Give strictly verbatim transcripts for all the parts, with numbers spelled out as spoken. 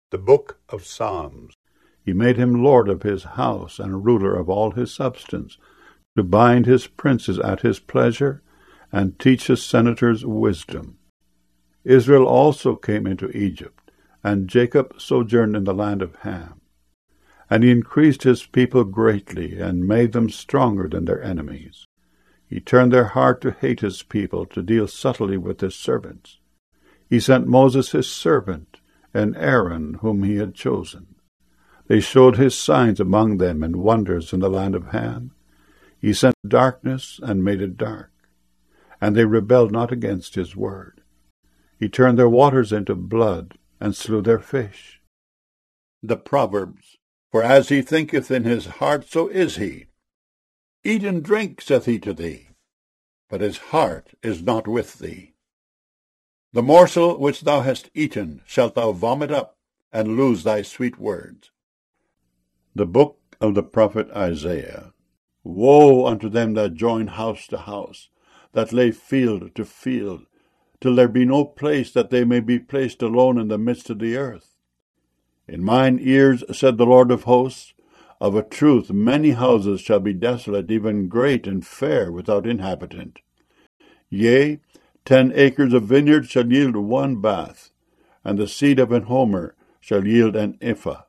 The Book of Psalms. He made him lord of his house and ruler of all his substance, to bind his princes at his pleasure, and teach his senators wisdom. Israel also came into Egypt, and Jacob sojourned in the land of Ham. And he increased his people greatly, and made them stronger than their enemies. He turned their heart to hate his people, to deal subtly with his servants. He sent Moses his servant, and Aaron whom he had chosen. They showed his signs among them, and wonders in the land of Ham. He sent darkness, and made it dark. And they rebelled not against his word. He turned their waters into blood, and slew their fish. The Proverbs. For as he thinketh in his heart, so is he. Eat and drink, saith he to thee, but his heart is not with thee. The morsel which thou hast eaten shalt thou vomit up, and lose thy sweet words. The book of the prophet Isaiah. Woe unto them that join house to house, that lay field to field, till there be no place that they may be placed alone in the midst of the earth. In mine ears, said the Lord of hosts, of a truth many houses shall be desolate, even great and fair, without inhabitant. Yea, ten acres of vineyard shall yield one bath, and the seed of an homer shall yield an ephah.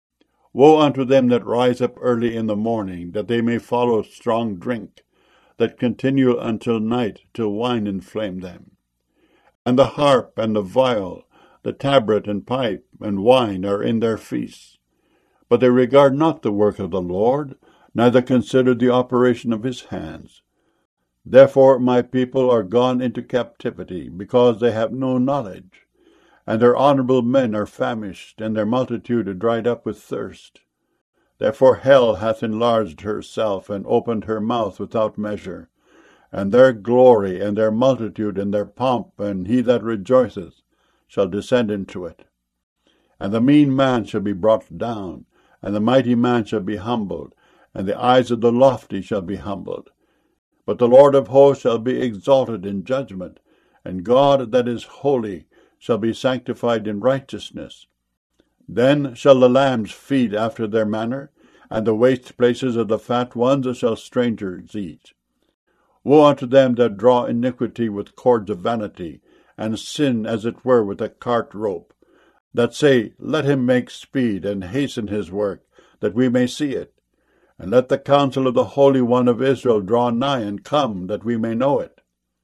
Woe unto them that rise up early in the morning, that they may follow strong drink, that continue until night, till wine inflame them. And the harp and the viol, the tabret and pipe and wine are in their feasts. But they regard not the work of the Lord, neither consider the operation of his hands. Therefore my people are gone into captivity, because they have no knowledge. And their honorable men are famished, and their multitude are dried up with thirst. Therefore hell hath enlarged herself, and opened her mouth without measure. And their glory, and their multitude, and their pomp, and he that rejoiceth, shall descend into it. And the mean man shall be brought down, and the mighty man shall be humbled, and the eyes of the lofty shall be humbled. But the Lord of hosts shall be exalted in judgment, and God that is holy shall be sanctified in righteousness. Then shall the lambs feed after their manner, and the waste places of the fat ones shall strangers eat. Woe unto them that draw iniquity with cords of vanity, and sin as it were with a cart rope, that say, Let him make speed, and hasten his work, that we may see it. And let the counsel of the Holy One of Israel draw nigh, and come, that we may know it.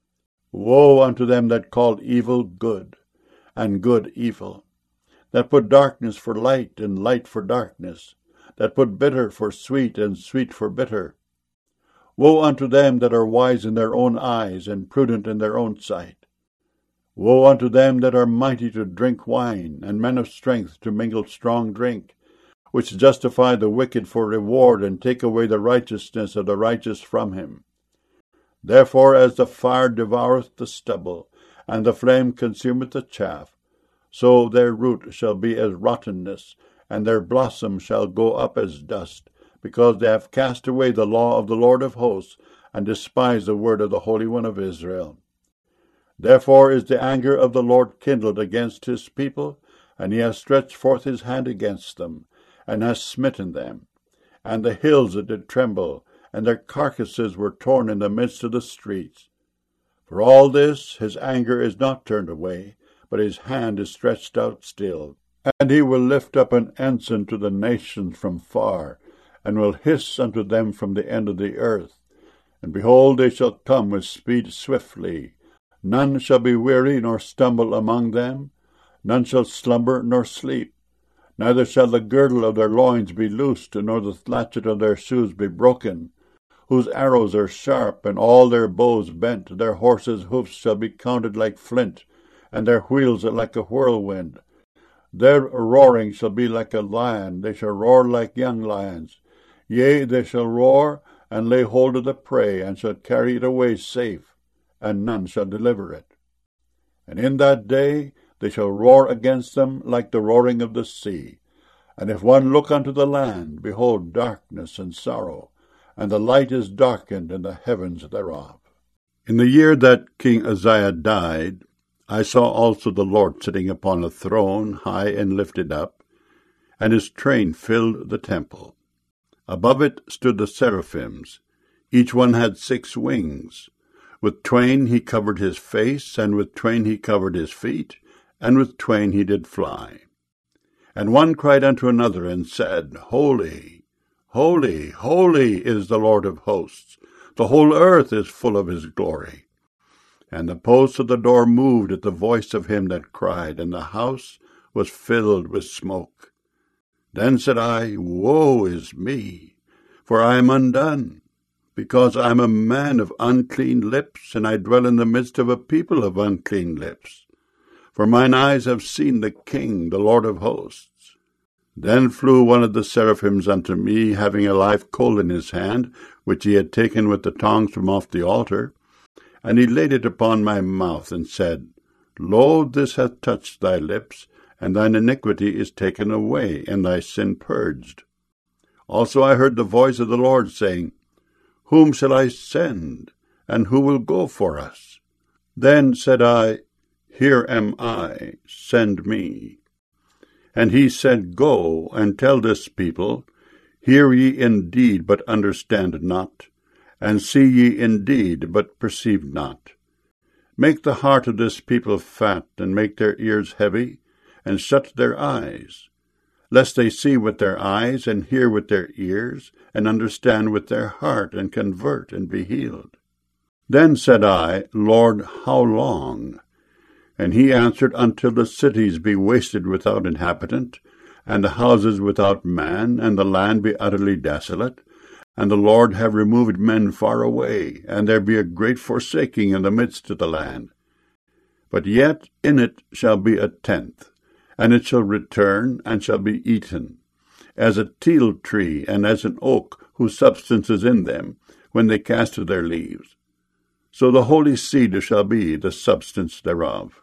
Woe unto them that call evil good, and good evil, that put darkness for light, and light for darkness, that put bitter for sweet, and sweet for bitter. Woe unto them that are wise in their own eyes, and prudent in their own sight. Woe unto them that are mighty to drink wine, and men of strength to mingle strong drink, which justify the wicked for reward, and take away the righteousness of the righteous from him. Therefore as the fire devoureth the stubble, and the flame consumeth the chaff, so their root shall be as rottenness, and their blossom shall go up as dust, because they have cast away the law of the Lord of hosts, and despised the word of the Holy One of Israel. Therefore is the anger of the Lord kindled against his people, and he has stretched forth his hand against them, and has smitten them. And the hills did tremble, and their carcasses were torn in the midst of the streets. For all this his anger is not turned away, but his hand is stretched out still. And he will lift up an ensign to the nations from far, and will hiss unto them from the end of the earth. And behold, they shall come with speed swiftly. None shall be weary nor stumble among them. None shall slumber nor sleep. Neither shall the girdle of their loins be loosed, nor the latchet of their shoes be broken. Whose arrows are sharp, and all their bows bent. Their horses' hoofs shall be counted like flint, and their wheels like a whirlwind. Their roaring shall be like a lion, they shall roar like young lions. Yea, they shall roar, and lay hold of the prey, and shall carry it away safe, and none shall deliver it. And in that day they shall roar against them like the roaring of the sea. And if one look unto the land, behold darkness and sorrow, and the light is darkened in the heavens thereof. In the year that King Uzziah died, I saw also the Lord sitting upon a throne, high and lifted up, and his train filled the temple. Above it stood the seraphims. Each one had six wings. With twain he covered his face, and with twain he covered his feet, and with twain he did fly. And one cried unto another, and said, Holy, holy, holy is the Lord of hosts. The whole earth is full of his glory. And the posts of the door moved at the voice of him that cried, and the house was filled with smoke. Then said I, Woe is me, for I am undone, because I am a man of unclean lips, and I dwell in the midst of a people of unclean lips. For mine eyes have seen the King, the Lord of hosts. Then flew one of the seraphims unto me, having a live coal in his hand, which he had taken with the tongs from off the altar. And he laid it upon my mouth, and said, Lo, this hath touched thy lips, and thine iniquity is taken away, and thy sin purged. Also I heard the voice of the Lord saying, Whom shall I send, and who will go for us? Then said I, Here am I, send me. And he said, Go, and tell this people, Hear ye indeed, but understand not, and see ye indeed, but perceive not. Make the heart of this people fat, and make their ears heavy, and shut their eyes, lest they see with their eyes, and hear with their ears, and understand with their heart, and convert, and be healed. Then said I, Lord, how long? And he answered, Until the cities be wasted without inhabitant, and the houses without man, and the land be utterly desolate, and the Lord have removed men far away, and there be a great forsaking in the midst of the land. But yet in it shall be a tenth, and it shall return, and shall be eaten, as a teil tree, and as an oak, whose substance is in them, when they cast their leaves. So the holy seed shall be the substance thereof.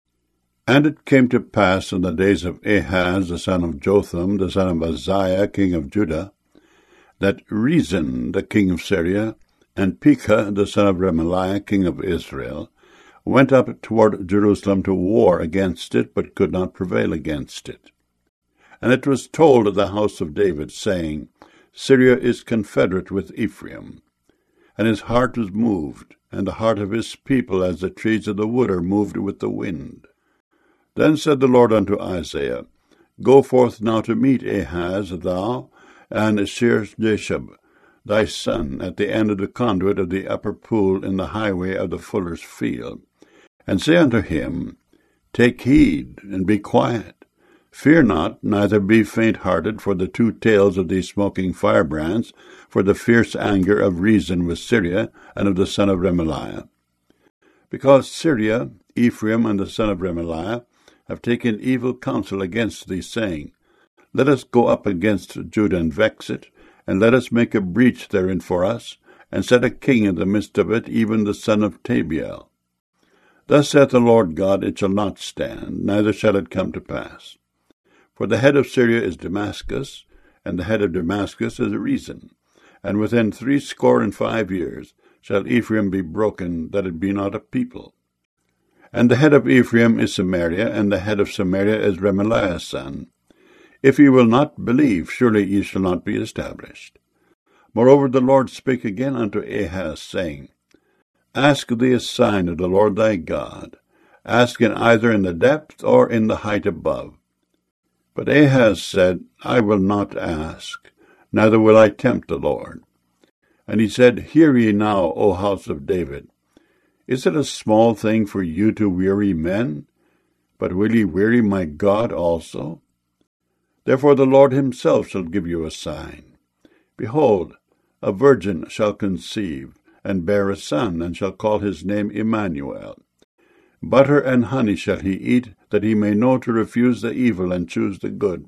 And it came to pass in the days of Ahaz the son of Jotham, the son of Uzziah, king of Judah, that Rezin the king of Syria, and Pekah the son of Remaliah, king of Israel, went up toward Jerusalem to war against it, but could not prevail against it. And it was told of the house of David, saying, Syria is confederate with Ephraim. And his heart was moved, and the heart of his people as the trees of the wood are moved with the wind. Then said the Lord unto Isaiah, Go forth now to meet Ahaz, thou, and Shear-jashub, thy son, at the end of the conduit of the upper pool in the highway of the fuller's field, and say unto him, Take heed, and be quiet. Fear not, neither be faint-hearted for the two tails of these smoking firebrands, for the fierce anger of Rezin with Syria, and of the son of Remaliah. Because Syria, Ephraim, and the son of Remaliah have taken evil counsel against thee, saying, Let us go up against Judah and vex it, and let us make a breach therein for us, and set a king in the midst of it, even the son of Tabiel. Thus saith the Lord God, It shall not stand, neither shall it come to pass. For the head of Syria is Damascus, and the head of Damascus is Rezin, and within threescore and five years shall Ephraim be broken, that it be not a people. And the head of Ephraim is Samaria, and the head of Samaria is Remaliah's son. If ye will not believe, surely ye shall not be established. Moreover the Lord spake again unto Ahaz, saying, Ask thee a sign of the Lord thy God. Ask in either in the depth or in the height above. But Ahaz said, I will not ask, neither will I tempt the Lord. And he said, Hear ye now, O house of David. Is it a small thing for you to weary men? But will ye weary my God also? Therefore the Lord himself shall give you a sign. Behold, a virgin shall conceive, and bear a son, and shall call his name Emmanuel. Butter and honey shall he eat, that he may know to refuse the evil and choose the good.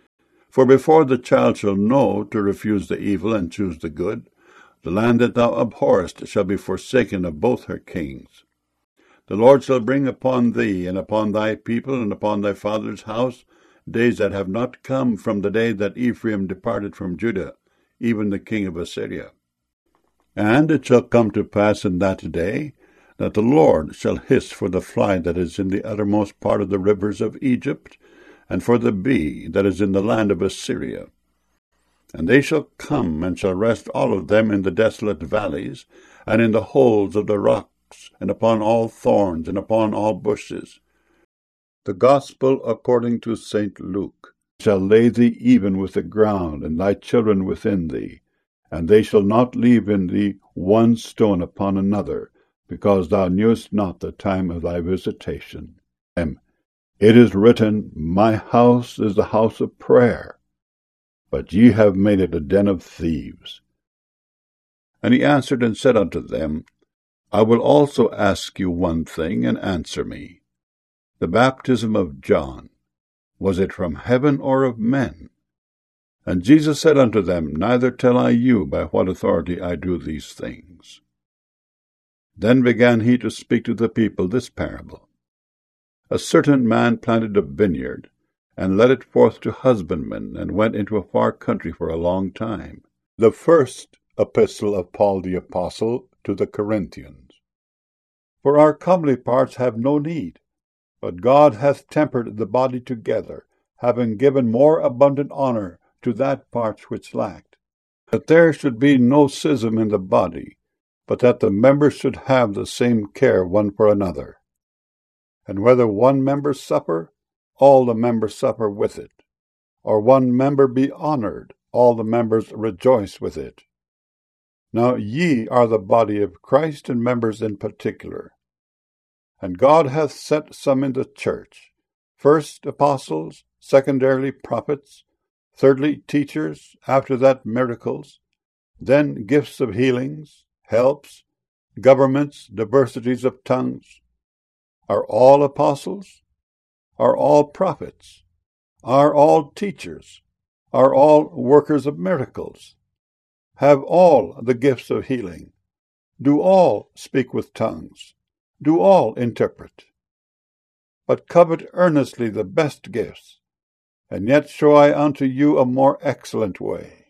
For before the child shall know to refuse the evil and choose the good, the land that thou abhorrest shall be forsaken of both her kings. The Lord shall bring upon thee, and upon thy people, and upon thy father's house, days that have not come from the day that Ephraim departed from Judah, even the king of Assyria. And it shall come to pass in that day, that the Lord shall hiss for the fly that is in the uttermost part of the rivers of Egypt, and for the bee that is in the land of Assyria. And they shall come, and shall rest all of them in the desolate valleys, and in the holes of the rocks, and upon all thorns, and upon all bushes. The Gospel according to Saint Luke. Shall lay thee even with the ground, and thy children within thee, and they shall not leave in thee one stone upon another, because thou knewest not the time of thy visitation. M. It is written, My house is the house of prayer, but ye have made it a den of thieves. And he answered and said unto them, I will also ask you one thing, and answer me. The baptism of John, was it from heaven or of men? And Jesus said unto them, Neither tell I you by what authority I do these things. Then began he to speak to the people this parable. A certain man planted a vineyard, and led it forth to husbandmen, and went into a far country for a long time. The first epistle of Paul the Apostle to the Corinthians. For our comely parts have no need, but God hath tempered the body together, having given more abundant honour to that part which lacked, that there should be no schism in the body, but that the members should have the same care one for another. And whether one member suffer, all the members suffer with it, or one member be honoured, all the members rejoice with it. Now ye are the body of Christ, and members in particular. And God hath set some in the church, first apostles, secondarily prophets, thirdly teachers, after that miracles, then gifts of healings, helps, governments, diversities of tongues. Are all apostles? Are all prophets? Are all teachers? Are all workers of miracles? Have all the gifts of healing? Do all speak with tongues? Do all interpret? But covet earnestly the best gifts, and yet show I unto you a more excellent way.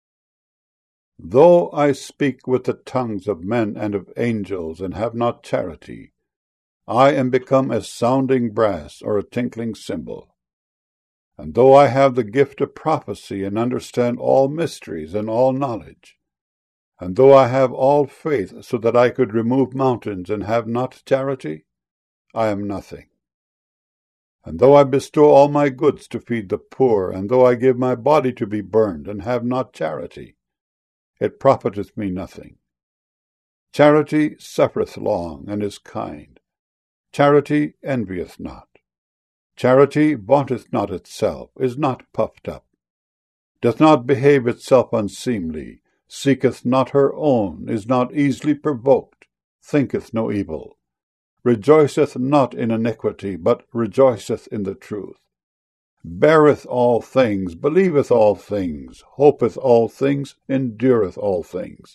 Though I speak with the tongues of men and of angels, and have not charity, I am become as sounding brass or a tinkling cymbal. And though I have the gift of prophecy, and understand all mysteries and all knowledge, and though I have all faith, so that I could remove mountains, and have not charity, I am nothing. And though I bestow all my goods to feed the poor, and though I give my body to be burned, and have not charity, it profiteth me nothing. Charity suffereth long, and is kind. Charity envieth not. Charity vaunteth not itself, is not puffed up, doth not behave itself unseemly, seeketh not her own, is not easily provoked, thinketh no evil, rejoiceth not in iniquity, but rejoiceth in the truth, beareth all things, believeth all things, hopeth all things, endureth all things.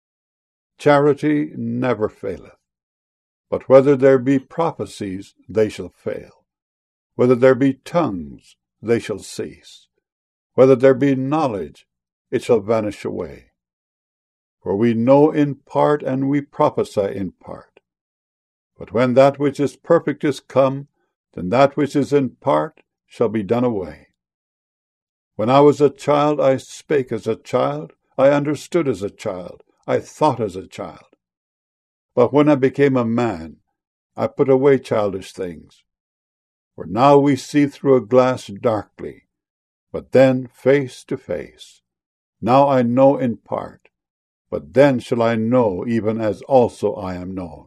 Charity never faileth. But whether there be prophecies, they shall fail. Whether there be tongues, they shall cease. Whether there be knowledge, it shall vanish away. For we know in part, and we prophesy in part. But when that which is perfect is come, then that which is in part shall be done away. When I was a child, I spake as a child, I understood as a child, I thought as a child. But when I became a man, I put away childish things. For now we see through a glass darkly, but then face to face. Now I know in part, but then shall I know even as also I am known.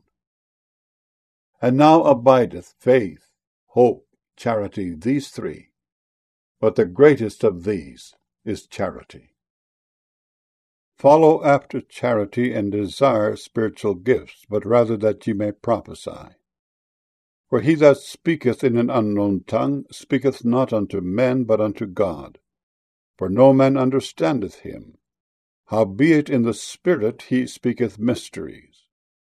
And now abideth faith, hope, charity, these three, but the greatest of these is charity. Follow after charity, and desire spiritual gifts, but rather that ye may prophesy. For he that speaketh in an unknown tongue speaketh not unto men, but unto God. For no man understandeth him. Howbeit in the Spirit he speaketh mysteries.